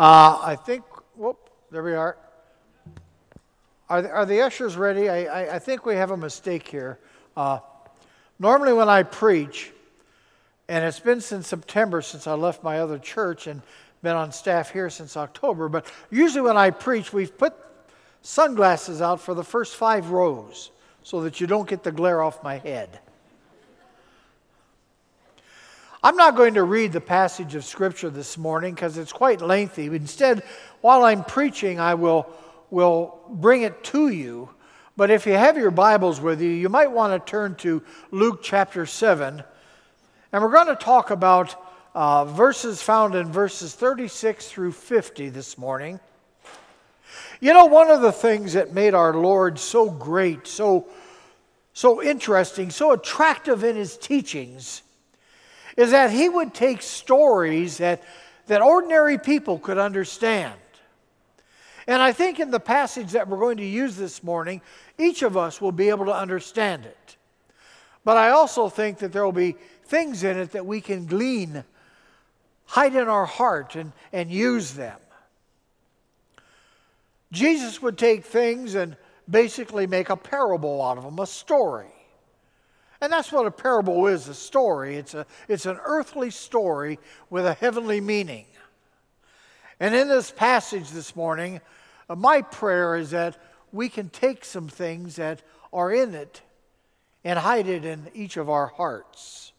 I think, there we are. Are the ushers ready? I think we have a mistake here. Normally when I preach, and it's been since September since I left my other church and been on staff here since October, but usually when I preach, we've put sunglasses out for the first 5 rows so that you don't get the glare off my head. I'm not going to read the passage of Scripture this morning because it's quite lengthy. Instead, while I'm preaching, I will bring it to you. But if you have your Bibles with you, you might want to turn to Luke chapter 7. And we're going to talk about verses found in verses 36 through 50 this morning. You know, one of the things that made our Lord so great, so interesting, so attractive in His teachings is that He would take stories that ordinary people could understand. And I think in the passage that we're going to use this morning, each of us will be able to understand it. But I also think that there will be things in it that we can glean, hide in our heart, and use them. Jesus would take things and basically make a parable out of them, a story. And that's what a parable is, a story. It's an earthly story with a heavenly meaning. And in this passage this morning, my prayer is that we can take some things that are in it and hide it in each of our hearts.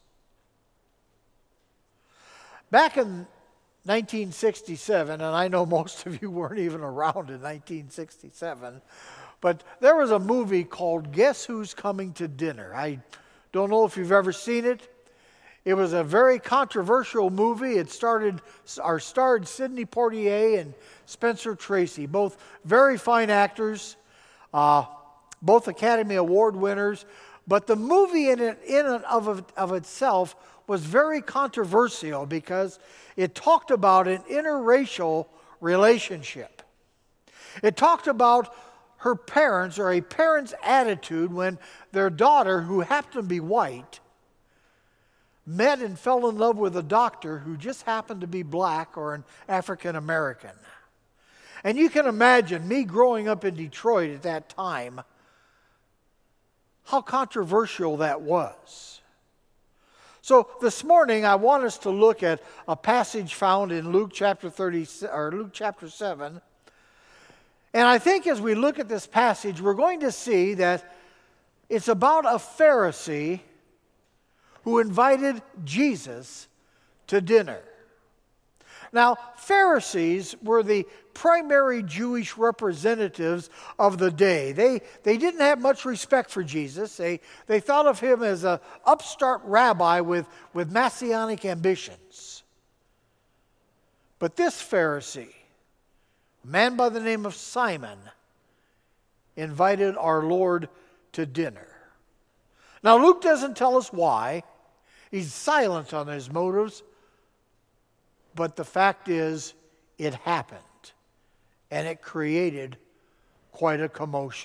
Back in 1967, and I know most of you weren't even around in 1967, but there was a movie called Guess Who's Coming to Dinner? I don't know if you've ever seen it. It was a very controversial movie. It starred Sidney Poitier and Spencer Tracy, both very fine actors, both Academy Award winners. But the movie in and of itself was very controversial because it talked about an interracial relationship. It talked about her parents, or a parent's attitude when their daughter, who happened to be white, met and fell in love with a doctor who just happened to be black or an African American. And you can imagine me growing up in Detroit at that time, how controversial that was. So this morning I want us to look at a passage found in Luke chapter 7. And I think as we look at this passage, we're going to see that it's about a Pharisee who invited Jesus to dinner. Now, Pharisees were the primary Jewish representatives of the day. They didn't have much respect for Jesus. They thought of him as an upstart rabbi with messianic ambitions. But this Pharisee, a man by the name of Simon, invited our Lord to dinner. Now, Luke doesn't tell us why. He's silent on his motives. But the fact is, it happened. And it created quite a commotion.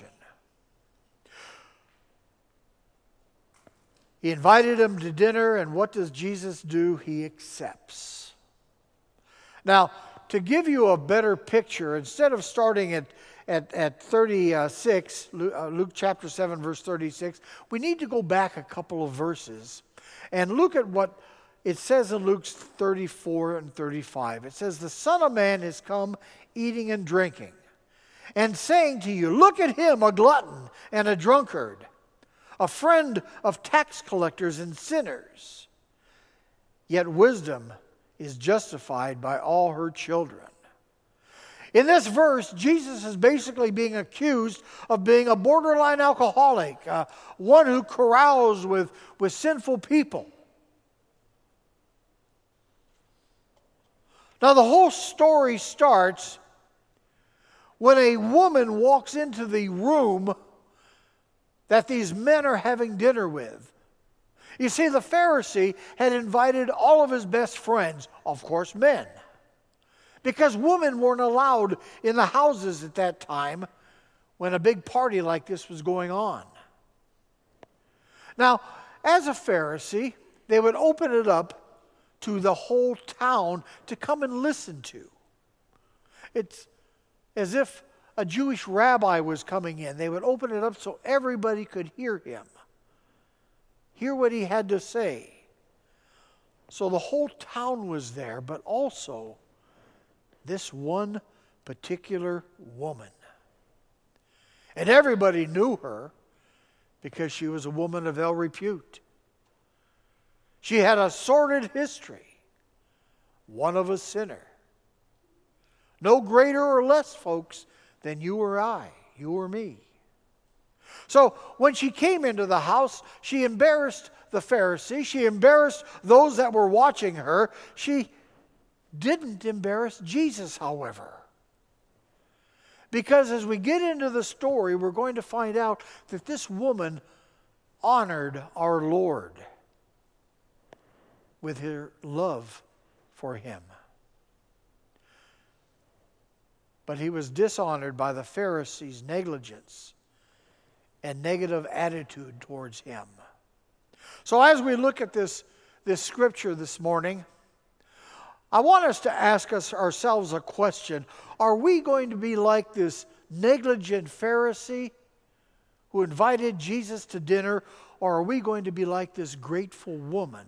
He invited him to dinner, and what does Jesus do? He accepts. Now, to give you a better picture, instead of starting at 36, Luke chapter 7, verse 36, we need to go back a couple of verses and look at what it says in Luke 34 and 35. It says, "The Son of Man is come eating and drinking, and saying to you, look at him, a glutton and a drunkard, a friend of tax collectors and sinners. Yet wisdom is justified by all her children." In this verse, Jesus is basically being accused of being a borderline alcoholic, one who caroused with sinful people. Now, the whole story starts when a woman walks into the room that these men are having dinner with. You see, the Pharisee had invited all of his best friends, of course, men, because women weren't allowed in the houses at that time when a big party like this was going on. Now, as a Pharisee, they would open it up to the whole town to come and listen to. It's as if a Jewish rabbi was coming in. They would open it up so everybody could hear him, hear what he had to say. So the whole town was there, but also this one particular woman. And everybody knew her because she was a woman of ill repute. She had a sordid history, one of a sinner. No greater or less, folks, than you or I, you or me. So when she came into the house, she embarrassed the Pharisees. She embarrassed those that were watching her. She didn't embarrass Jesus, however. Because as we get into the story, we're going to find out that this woman honored our Lord with her love for him. But he was dishonored by the Pharisees' negligence and negative attitude towards him. So as we look at this scripture this morning, I want us to ask ourselves a question. Are we going to be like this negligent Pharisee who invited Jesus to dinner, or are we going to be like this grateful woman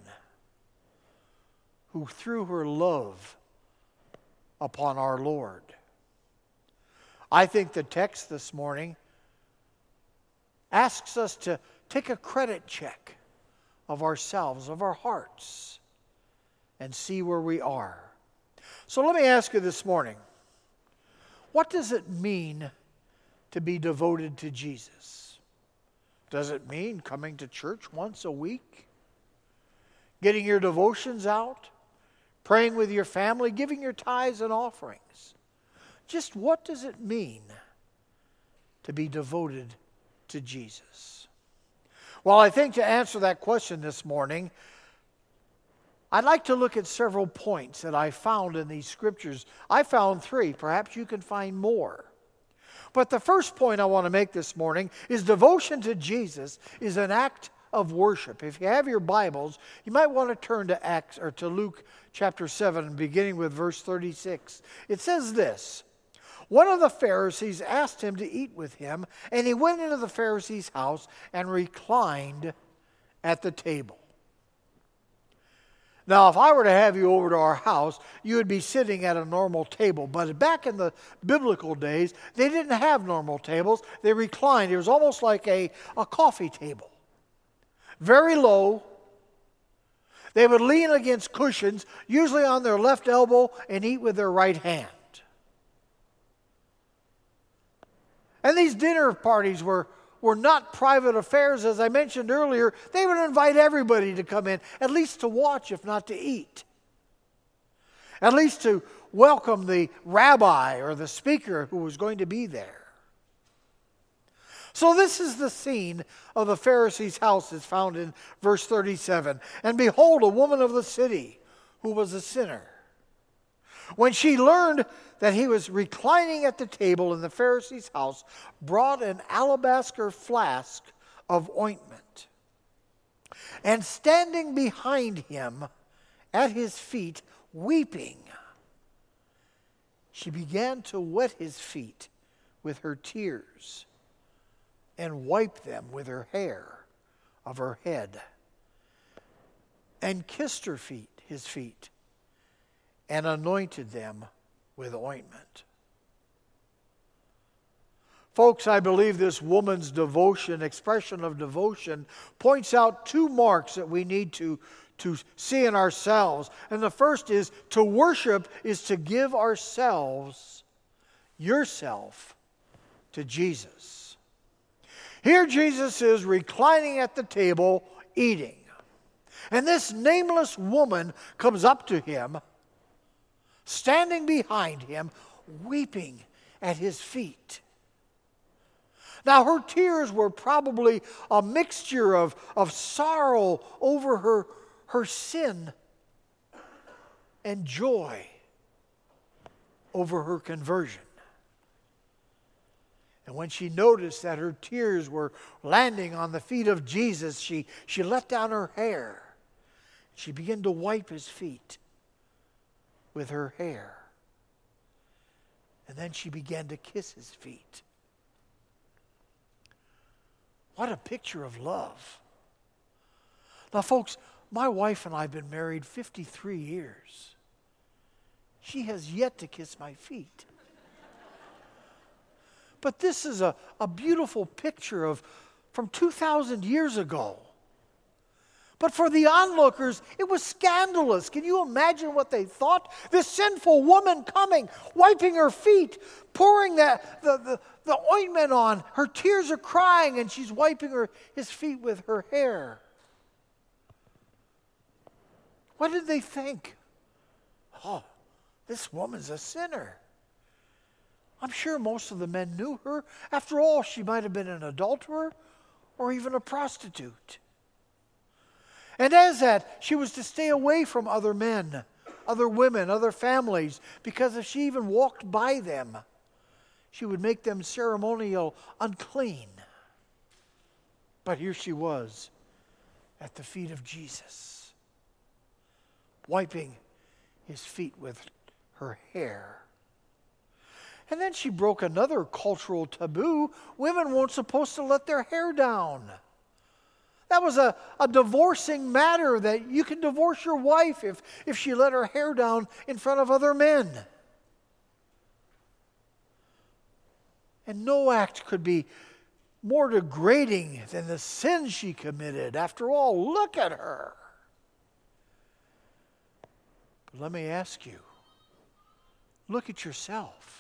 who threw her love upon our Lord? I think the text this morning asks us to take a credit check of ourselves, of our hearts, and see where we are. So let me ask you this morning, what does it mean to be devoted to Jesus? Does it mean coming to church once a week? Getting your devotions out? Praying with your family? Giving your tithes and offerings? Just what does it mean to be devoted to Jesus? Well, I think to answer that question this morning, I'd like to look at several points that I found in these scriptures. I found 3. Perhaps you can find more. But the first point I want to make this morning is devotion to Jesus is an act of worship. If you have your Bibles, you might want to turn to Luke chapter 7, beginning with verse 36. It says this: one of the Pharisees asked him to eat with him, and he went into the Pharisee's house and reclined at the table. Now, if I were to have you over to our house, you would be sitting at a normal table. But back in the biblical days, they didn't have normal tables. They reclined. It was almost like a coffee table. Very low. They would lean against cushions, usually on their left elbow, and eat with their right hand. And these dinner parties were not private affairs. As I mentioned earlier, they would invite everybody to come in, at least to watch, if not to eat. At least to welcome the rabbi or the speaker who was going to be there. So this is the scene of the Pharisee's house. It's found in verse 37. And behold, a woman of the city who was a sinner. When she learned that he was reclining at the table in the Pharisee's house, brought an alabaster flask of ointment. And standing behind him at his feet, weeping, she began to wet his feet with her tears and wipe them with her hair of her head, and kissed his feet, and anointed them with ointment. Folks, I believe this woman's expression of devotion, points out 2 marks that we need to see in ourselves. And the first is to worship is to give yourself to Jesus. Here Jesus is reclining at the table eating. And this nameless woman comes up to him, standing behind him, weeping at his feet. Now, her tears were probably a mixture of sorrow over her sin and joy over her conversion. And when she noticed that her tears were landing on the feet of Jesus, she let down her hair. She began to wipe his feet with her hair. And then she began to kiss his feet. What a picture of love. Now, folks, my wife and I have been married 53 years. She has yet to kiss my feet. But this is a beautiful picture from 2,000 years ago. But for the onlookers, it was scandalous. Can you imagine what they thought? This sinful woman coming, wiping her feet, pouring the ointment on. Her tears are crying, and she's wiping his feet with her hair. What did they think? Oh, this woman's a sinner. I'm sure most of the men knew her. After all, she might have been an adulterer or even a prostitute. And as that, she was to stay away from other men, other women, other families, because if she even walked by them, she would make them ceremonial unclean. But here she was at the feet of Jesus, wiping his feet with her hair. And then she broke another cultural taboo. Women weren't supposed to let their hair down. That was a divorcing matter, that you can divorce your wife if she let her hair down in front of other men. And no act could be more degrading than the sin she committed. After all, look at her. But let me ask you, look at yourself.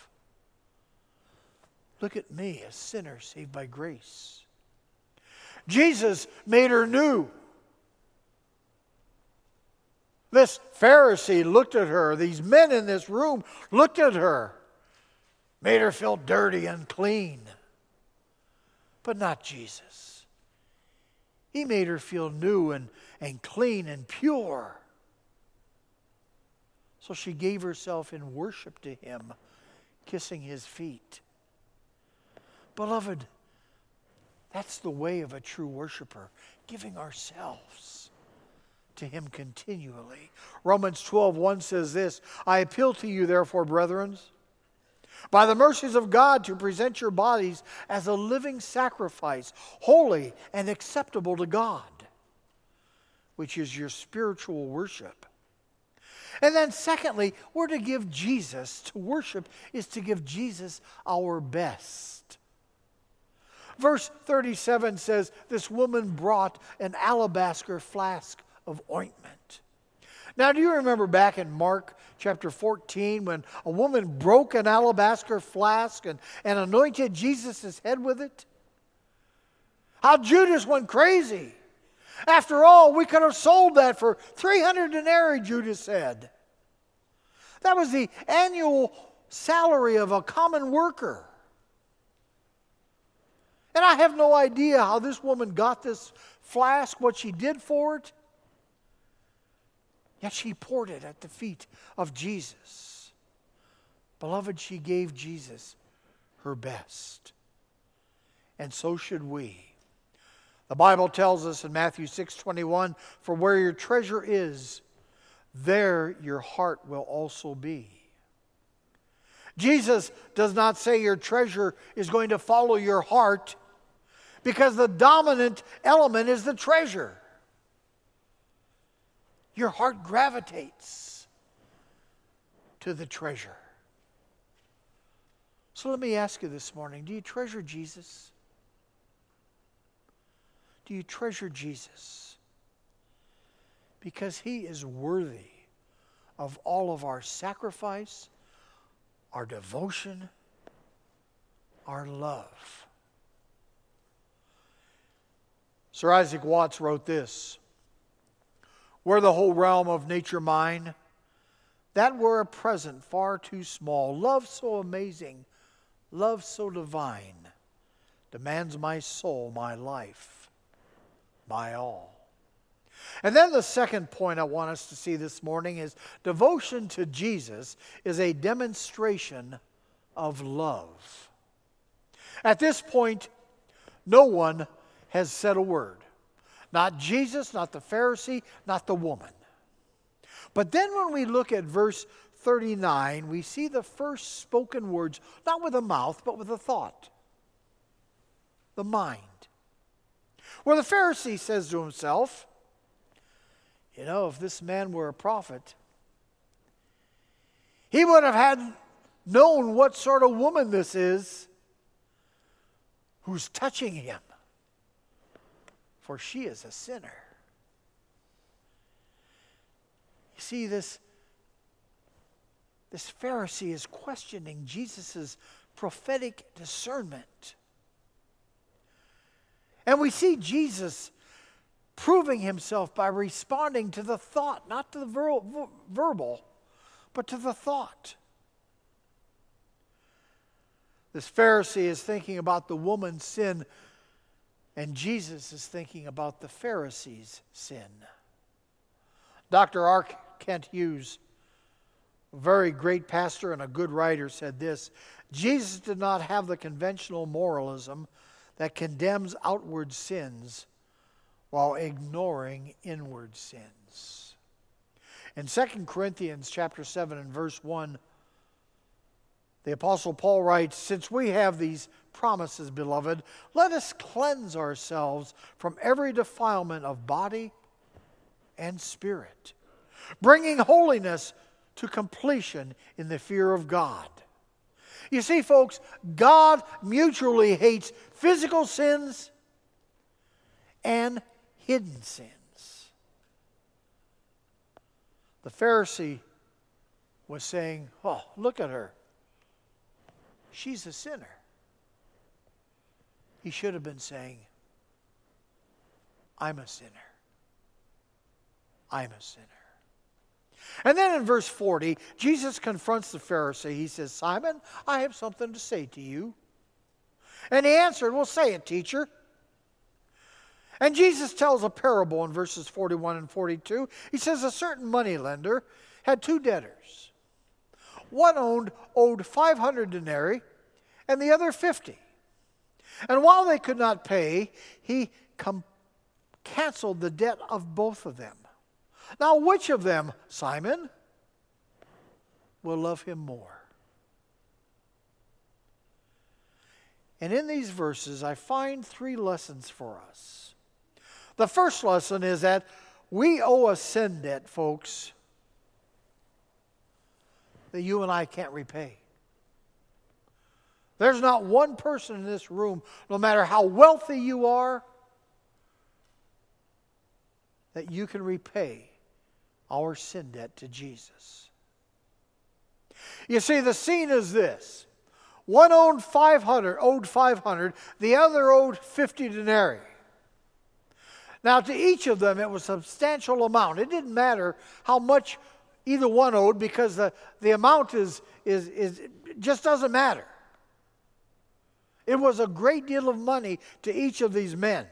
Look at me, a sinner saved by grace. Jesus made her new. This Pharisee looked at her. These men in this room looked at her. Made her feel dirty and clean. But not Jesus. He made her feel new and clean and pure. So she gave herself in worship to him, kissing his feet. Beloved, that's the way of a true worshiper, giving ourselves to him continually. Romans 12:1 says this, I appeal to you, therefore, brethren, by the mercies of God, to present your bodies as a living sacrifice, holy and acceptable to God, which is your spiritual worship. And then secondly, we're to give Jesus, to worship is to give Jesus our best. Verse 37 says, this woman brought an alabaster flask of ointment. Now, do you remember back in Mark chapter 14 when a woman broke an alabaster flask and anointed Jesus' head with it? How Judas went crazy. After all, we could have sold that for 300 denarii, Judas said. That was the annual salary of a common worker. And I have no idea how this woman got this flask, what she did for it. Yet she poured it at the feet of Jesus. Beloved, she gave Jesus her best. And so should we. The Bible tells us in Matthew 6:21, for where your treasure is, there your heart will also be. Jesus does not say your treasure is going to follow your heart, because the dominant element is the treasure. Your heart gravitates to the treasure. So let me ask you this morning, do you treasure Jesus? Do you treasure Jesus? Because he is worthy of all of our sacrifice, our devotion, our love. Sir Isaac Watts wrote this, were the whole realm of nature mine, that were a present far too small. Love so amazing, love so divine, demands my soul, my life, my all. And then the second point I want us to see this morning is devotion to Jesus is a demonstration of love. At this point, no one has said a word. Not Jesus, not the Pharisee, not the woman. But then when we look at verse 39, we see the first spoken words, not with the mouth, but with the thought, the mind. Where the Pharisee says to himself, if this man were a prophet, he would have had known what sort of woman this is who's touching him, for she is a sinner. You see, this Pharisee is questioning Jesus' prophetic discernment. And we see Jesus proving himself by responding to the thought, not to the verbal, but to the thought. This Pharisee is thinking about the woman's sin, and Jesus is thinking about the Pharisee's sin. Dr. R. Kent Hughes, a very great pastor and a good writer, said this: Jesus did not have the conventional moralism that condemns outward sins while ignoring inward sins. In 2 Corinthians chapter 7 and verse 1, the Apostle Paul writes, "Since we have these promises, beloved, let us cleanse ourselves from every defilement of body and spirit, bringing holiness to completion in the fear of God." You see, folks, God mutually hates physical sins and hidden sins. The Pharisee was saying, "Oh, look at her. She's a sinner." He should have been saying, "I'm a sinner. I'm a sinner." And then in verse 40, Jesus confronts the Pharisee. He says, "Simon, I have something to say to you." And he answered, "Well, say it, teacher." And Jesus tells a parable in verses 41 and 42. He says, a certain moneylender had two debtors. One owed 500 denarii and the other 50. And while they could not pay, he canceled the debt of both of them. Now, which of them, Simon, will love him more? And in these verses, I find three lessons for us. The first lesson is that we owe a sin debt, folks, that you and I can't repay. There's not one person in this room, no matter how wealthy you are, that you can repay our sin debt to Jesus. You see, the scene is this. One owed 500, the other owed 50 denarii. Now, to each of them, it was a substantial amount. It didn't matter how much either one owed, because the amount just doesn't matter. It was a great deal of money to each of these men.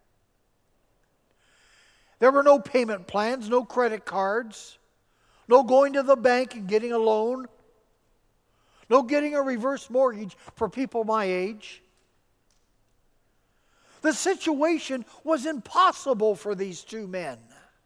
There were no payment plans, no credit cards, no going to the bank and getting a loan, no getting a reverse mortgage for people my age. The situation was impossible for these two men.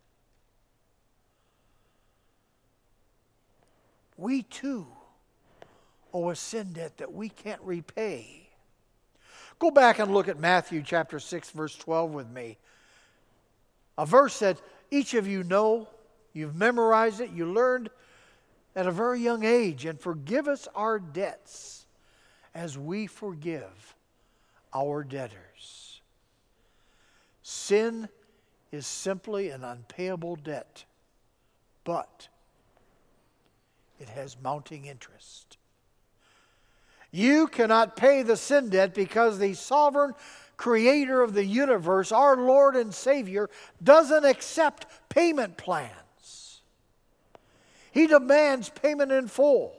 We too owe a sin debt that we can't repay. Go back and look at Matthew chapter 6, verse 12 with me. A verse that each of you know, you've memorized it, you learned at a very young age. And forgive us our debts as we forgive our debtors. Sin is simply an unpayable debt, but it has mounting interest. You cannot pay the sin debt because the sovereign creator of the universe, our Lord and Savior, doesn't accept payment plans. He demands payment in full.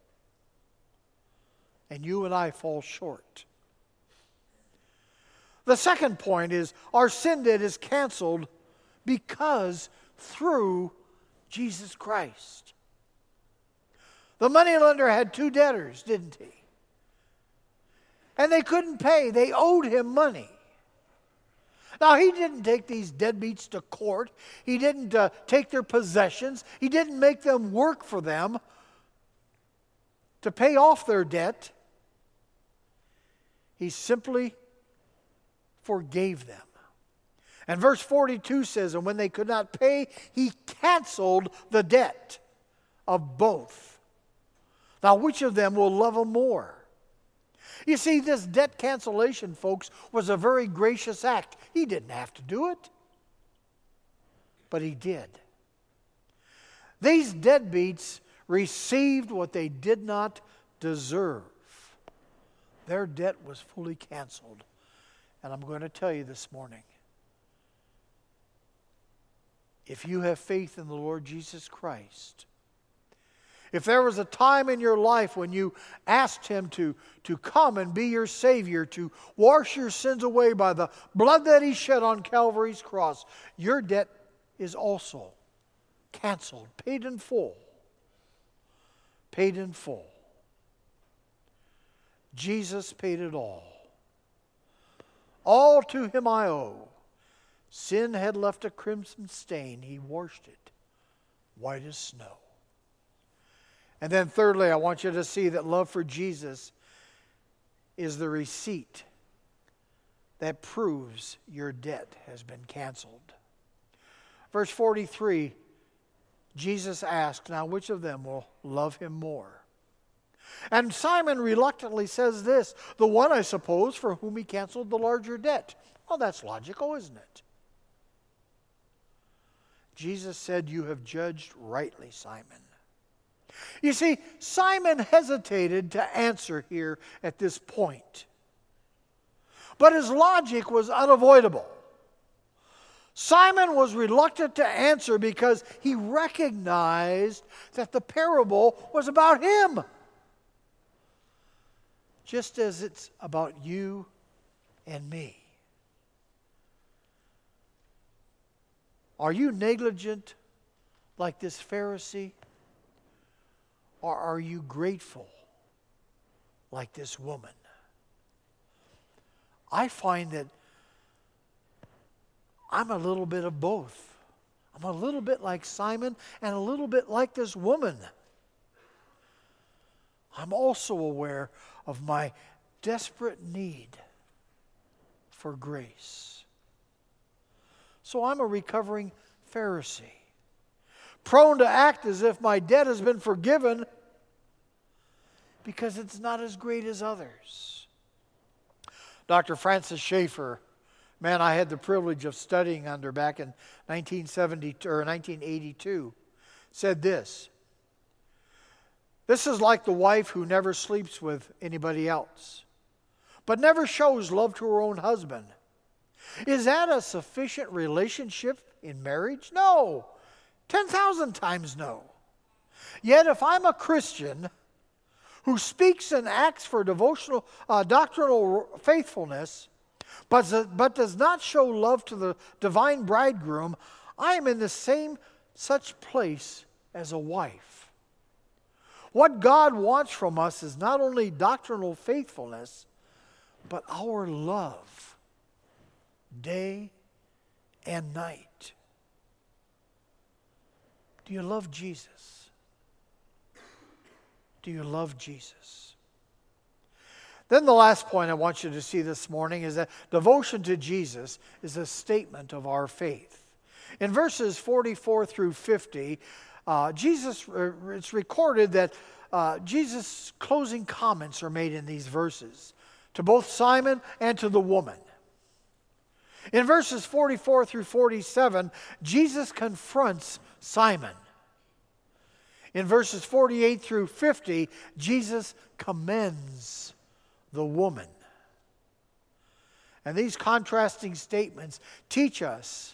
And you and I fall short. The second point is our sin debt is canceled because through Jesus Christ. The moneylender had two debtors, didn't he? And they couldn't pay. They owed him money. Now, he didn't take these deadbeats to court. He didn't take their possessions. He didn't make them work for them. to pay off their debt. He simply forgave them. And verse 42 says, and when they could not pay, he canceled the debt of both. Now, which of them will love him more? You see, this debt cancellation, folks, was a very gracious act. He didn't have to do it, but he did. These deadbeats received what they did not deserve. Their debt was fully canceled. And I'm going to tell you this morning, if you have faith in the Lord Jesus Christ, if there was a time in your life when you asked Him to come and be your Savior, to wash your sins away by the blood that He shed on Calvary's cross, your debt is also canceled, paid in full. Paid in full. Jesus paid it all. All to Him I owe. Sin had left a crimson stain. He washed it white as snow. And then thirdly, I want you to see that love for Jesus is the receipt that proves your debt has been canceled. Verse 43, Jesus asked, now which of them will love Him more? And Simon reluctantly says this, the one, I suppose, for whom he canceled the larger debt. Well, that's logical, isn't it? Jesus said, you have judged rightly, Simon. You see, Simon hesitated to answer here at this point. But his logic was unavoidable. Simon was reluctant to answer because he recognized that the parable was about him. Just as it's about you and me. Are you negligent like this Pharisee? Or are you grateful like this woman? I find that I'm a little bit of both. I'm a little bit like Simon and a little bit like this woman. I'm also aware of my desperate need for grace. So I'm a recovering Pharisee, prone to act as if my debt has been forgiven because it's not as great as others. Dr. Francis Schaeffer, man I had the privilege of studying under back in 1982, said this, this is like the wife who never sleeps with anybody else, but never shows love to her own husband. Is that a sufficient relationship in marriage? No. 10,000 times no. Yet if I'm a Christian who speaks and acts for devotional, doctrinal faithfulness, but does not show love to the divine bridegroom, I am in the same such place as a wife. What God wants from us is not only doctrinal faithfulness, but our love, day and night. Do you love Jesus? Do you love Jesus? Then the last point I want you to see this morning is that devotion to Jesus is a statement of our faith. In verses 44 through 50, it's recorded that Jesus' closing comments are made in these verses to both Simon and to the woman. In verses 44 through 47, Jesus confronts Simon. In verses 48 through 50, Jesus commends the woman. And these contrasting statements teach us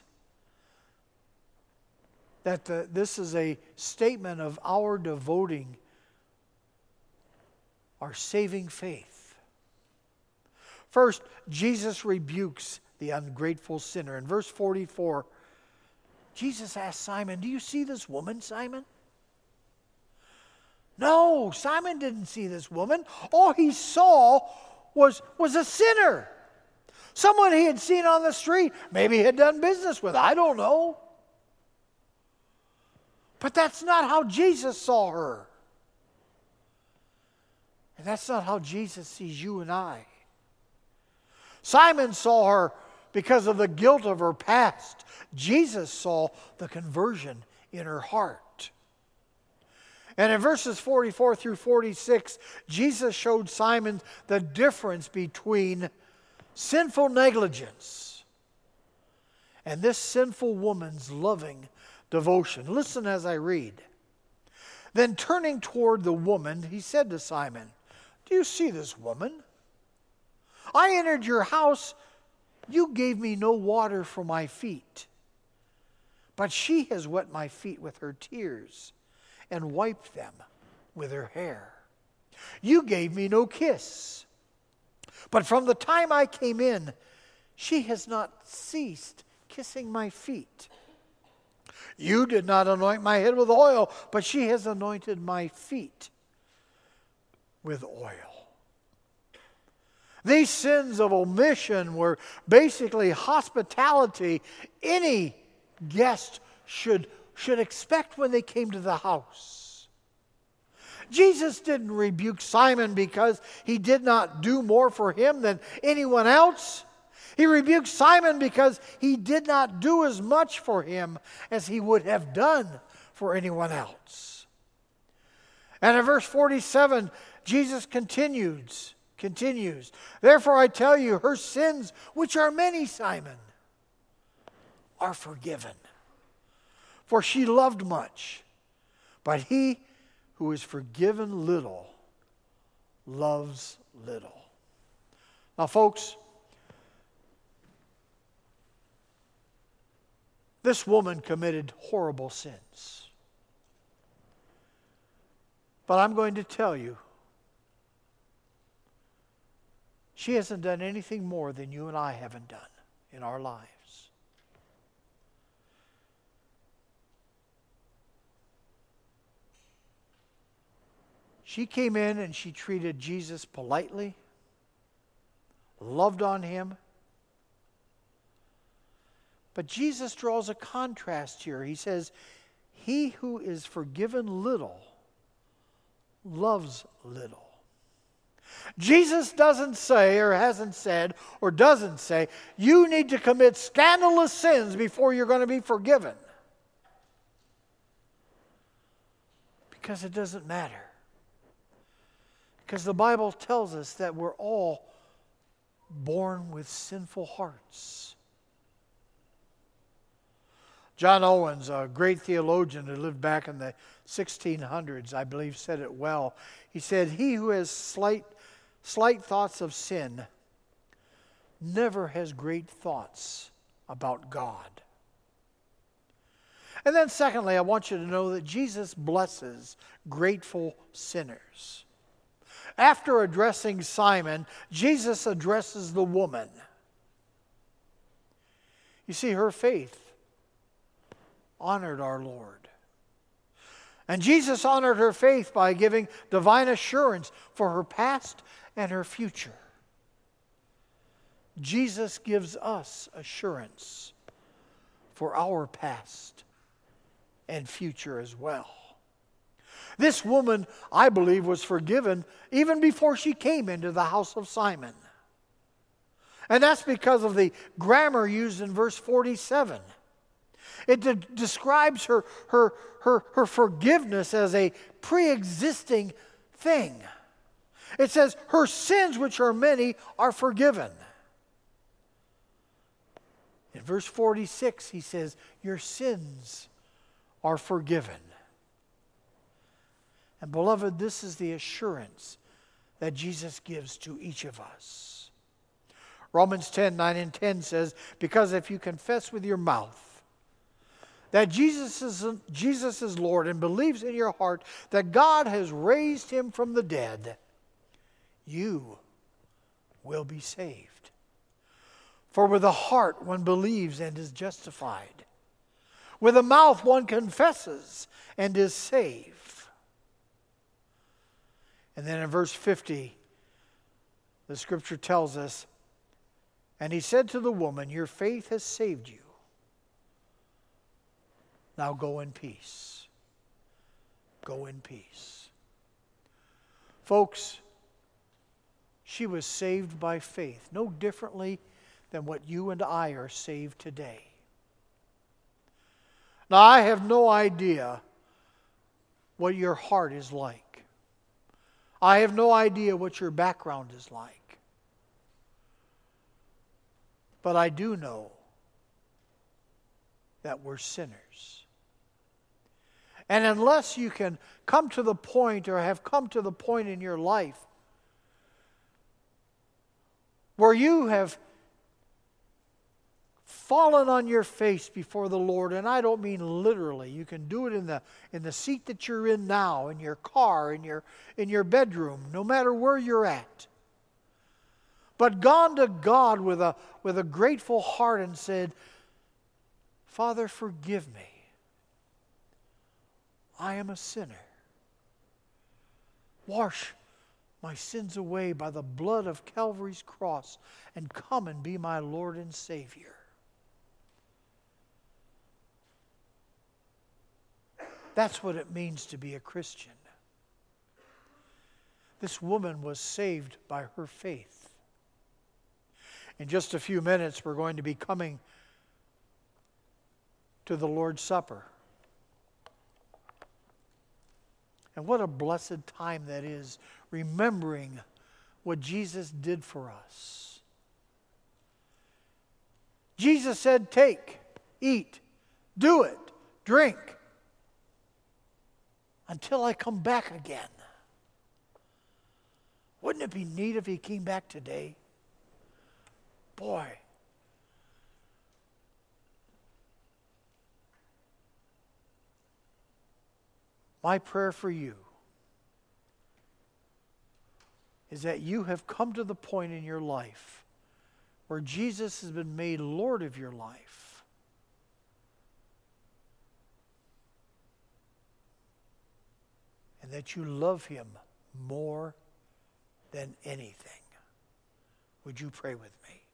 that this is a statement of our devoting our saving faith. First, Jesus rebukes the ungrateful sinner. In verse 44, Jesus asked Simon, do you see this woman, Simon? No, Simon didn't see this woman. All he saw was a sinner. Someone he had seen on the street, maybe had done business with, I don't know. But that's not how Jesus saw her. And that's not how Jesus sees you and I. Simon saw her because of the guilt of her past. Jesus saw the conversion in her heart. And in verses 44 through 46, Jesus showed Simon the difference between sinful negligence and this sinful woman's loving devotion. Listen as I read. Then turning toward the woman, he said to Simon, "Do you see this woman? I entered your house. You gave me no water for my feet, but she has wet my feet with her tears and wiped them with her hair. You gave me no kiss, but from the time I came in, she has not ceased kissing my feet. You did not anoint my head with oil, but she has anointed my feet with oil." These sins of omission were basically hospitality any guest should expect when they came to the house. Jesus didn't rebuke Simon because he did not do more for him than anyone else. He rebuked Simon because he did not do as much for him as he would have done for anyone else. And in verse 47, Jesus continues, "Therefore I tell you, her sins, which are many, Simon, are forgiven. For she loved much, but he who is forgiven little loves little." Now, folks, this woman committed horrible sins. But I'm going to tell you, she hasn't done anything more than you and I haven't done in our lives. She came in and she treated Jesus politely, loved on him. But Jesus draws a contrast here. He says, "He who is forgiven little loves little." Jesus doesn't say, or hasn't said, or doesn't say, you need to commit scandalous sins before you're going to be forgiven. Because it doesn't matter. Because the Bible tells us that we're all born with sinful hearts. John Owens, a great theologian who lived back in the 1600s, I believe, said it well. He said, "He who has slight thoughts of sin never has great thoughts about God." And then secondly, I want you to know that Jesus blesses grateful sinners. After addressing Simon, Jesus addresses the woman. You see, her faith honored our Lord. And Jesus honored her faith by giving divine assurance for her past and her future. Jesus gives us assurance for our past and future as well. This woman, I believe, was forgiven even before she came into the house of Simon. And that's because of the grammar used in verse 47. It describes her forgiveness as a pre-existing thing. It says, her sins, which are many, are forgiven. In verse 46, he says, your sins are forgiven. And beloved, this is the assurance that Jesus gives to each of us. Romans 10:9-10 says, because if you confess with your mouth that Jesus is Lord and believes in your heart that God has raised him from the dead, you will be saved. For with the heart one believes and is justified. With the mouth one confesses and is saved. And then in verse 50, the scripture tells us, and he said to the woman, your faith has saved you. Now go in peace. Go in peace. Folks, She was saved by faith, no differently than what you and I are saved today. Now, I have no idea what your heart is like. I have no idea what your background is like. But I do know that we're sinners. And unless you can come to the point or have come to the point in your life where you have fallen on your face before the Lord, and I don't mean literally. You can do it in the seat that you're in now, in your car, in your bedroom, no matter where you're at. But gone to God with a grateful heart and said, Father, forgive me. I am a sinner. Wash my sins away by the blood of Calvary's cross and come and be my Lord and Savior. That's what it means to be a Christian. This woman was saved by her faith. In just a few minutes, we're going to be coming to the Lord's Supper. And what a blessed time that is, remembering what Jesus did for us. Jesus said, take, eat, do it, drink, until I come back again. Wouldn't it be neat if he came back today? Boy. My prayer for you is that you have come to the point in your life where Jesus has been made Lord of your life. And that you love him more than anything. Would you pray with me?